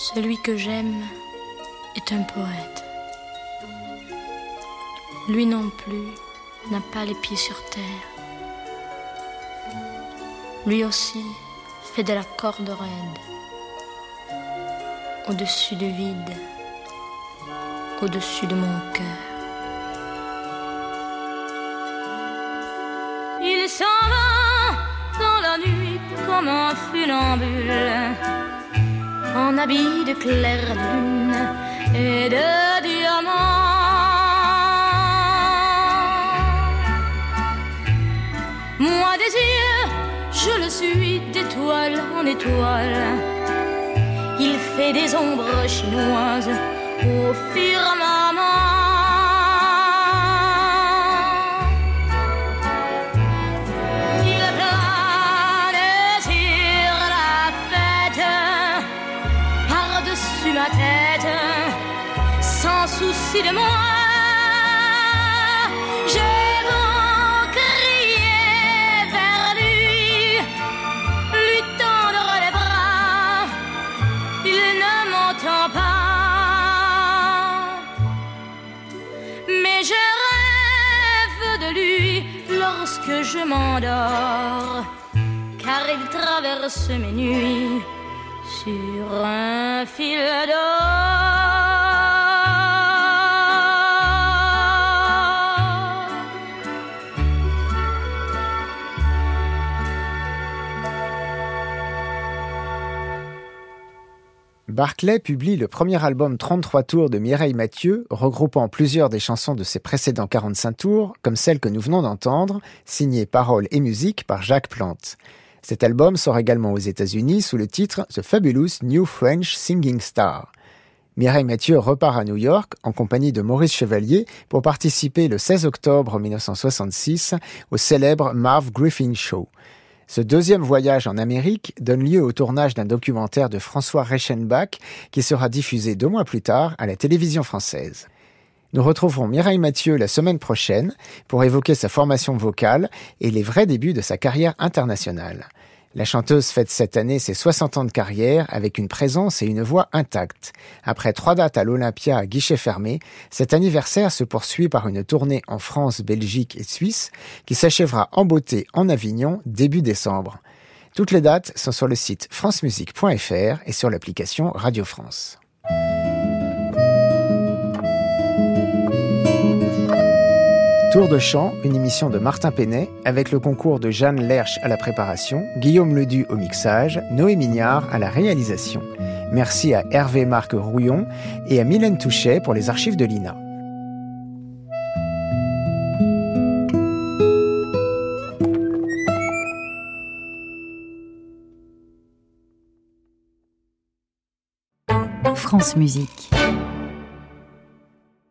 Celui que j'aime est un poète. Lui non plus n'a pas les pieds sur terre. Lui aussi fait de la corde raide, au-dessus du vide, au-dessus de mon cœur. Il s'en va dans la nuit comme un funambule, en habit de clair de lune et de diamants. Moi des yeux, je le suis d'étoile en étoile. Il fait des ombres chinoises au firmament. Il plane sur la fête, par-dessus ma tête, sans souci de moi. J'ai beau crier vers lui, lui tendre les bras, il ne m'entend pas. Mais je rêve de lui lorsque je m'endors, car il traverse mes nuits sur un fil d'or. Barclay publie le premier album trente-trois tours de Mireille Mathieu, regroupant plusieurs des chansons de ses précédents quarante-cinq tours, comme celle que nous venons d'entendre, signée Paroles et musique par Jacques Plante. Cet album sort également aux États-Unis sous le titre The Fabulous New French Singing Star. Mireille Mathieu repart à New York en compagnie de Maurice Chevalier pour participer le seize octobre mille neuf cent soixante-six au célèbre Marv Griffin Show. Ce deuxième voyage en Amérique donne lieu au tournage d'un documentaire de François Reichenbach qui sera diffusé deux mois plus tard à la télévision française. Nous retrouverons Mireille Mathieu la semaine prochaine pour évoquer sa formation vocale et les vrais débuts de sa carrière internationale. La chanteuse fête cette année ses soixante ans de carrière avec une présence et une voix intactes. Après trois dates à l'Olympia à guichet fermé, cet anniversaire se poursuit par une tournée en France, Belgique et Suisse qui s'achèvera en beauté en Avignon début décembre. Toutes les dates sont sur le site francemusique point f r et sur l'application Radio France. Tour de chant, une émission de Martin Penet, avec le concours de Jeanne Lerche à la préparation, Guillaume Ledu au mixage, Noé Mignard à la réalisation. Merci à Hervé Marc Rouillon et à Mylène Touchet pour les archives de l'I N A. France Musique.